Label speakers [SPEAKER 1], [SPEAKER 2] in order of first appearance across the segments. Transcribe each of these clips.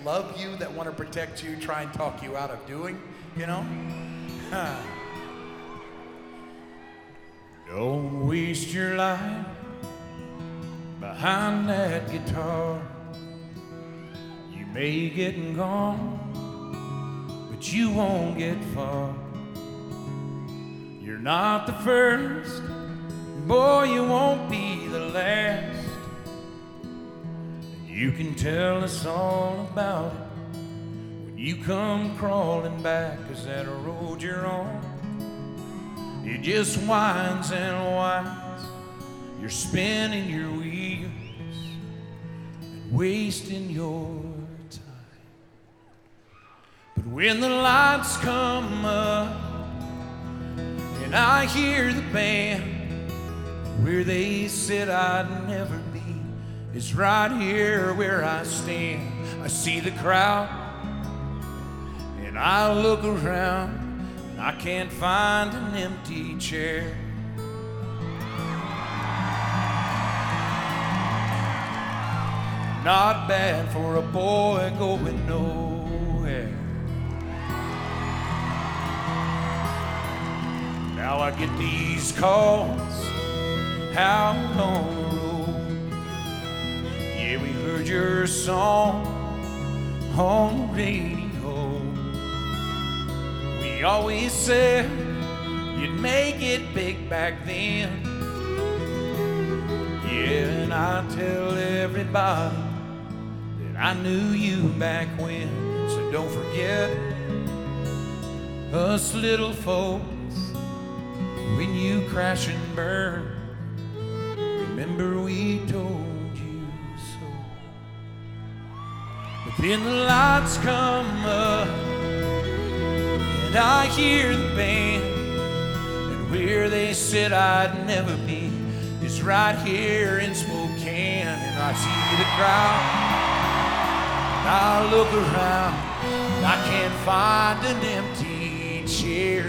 [SPEAKER 1] love you, that want to protect you, try and talk you out of doing, you know? Huh. Don't waste your life behind that guitar. You may get gone, but you won't get far. You're not the first, boy, you won't be the last. And you can tell us all about it when you come crawling back, 'cause that road you're on, it just winds and winds. You're spinning your wheels and wasting your time. But when the lights come up and I hear the band, where they said I'd never be is right here where I stand. I see the crowd and I look around, and I can't find an empty chair. Not bad for a boy going nowhere. Now I get these calls out on the road. Yeah, we heard your song on the radio. We always said you'd make it big back then. Yeah, and I tell everybody that I knew you back when. So don't forget us little folks when you crash and burn. Remember we told you so. But then the lights come up and I hear the band, and where they said I'd never be is right here in Spokane. And I see the crowd and I look around, and I can't find an empty chair.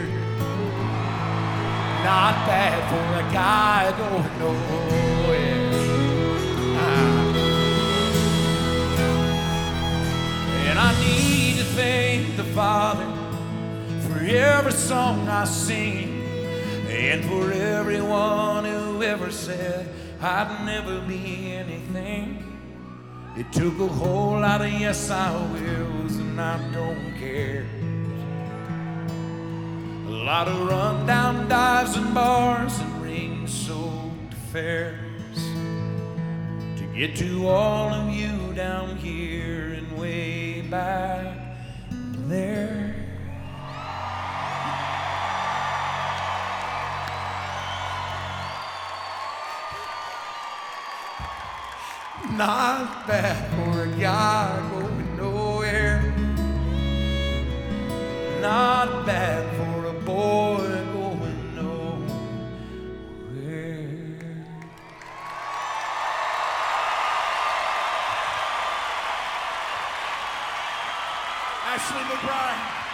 [SPEAKER 1] Not bad for a guy going nowhere. And I need to thank the Father for every song I sing, and for everyone who ever said I'd never be anything. It took a whole lot of yes I wills and I don't care. A lot of run-down dives and bars and rain-soaked affairs to get to all of you down here and way back there. Not bad for a guy going nowhere. Not bad for a boy going nowhere. Ashley McBride.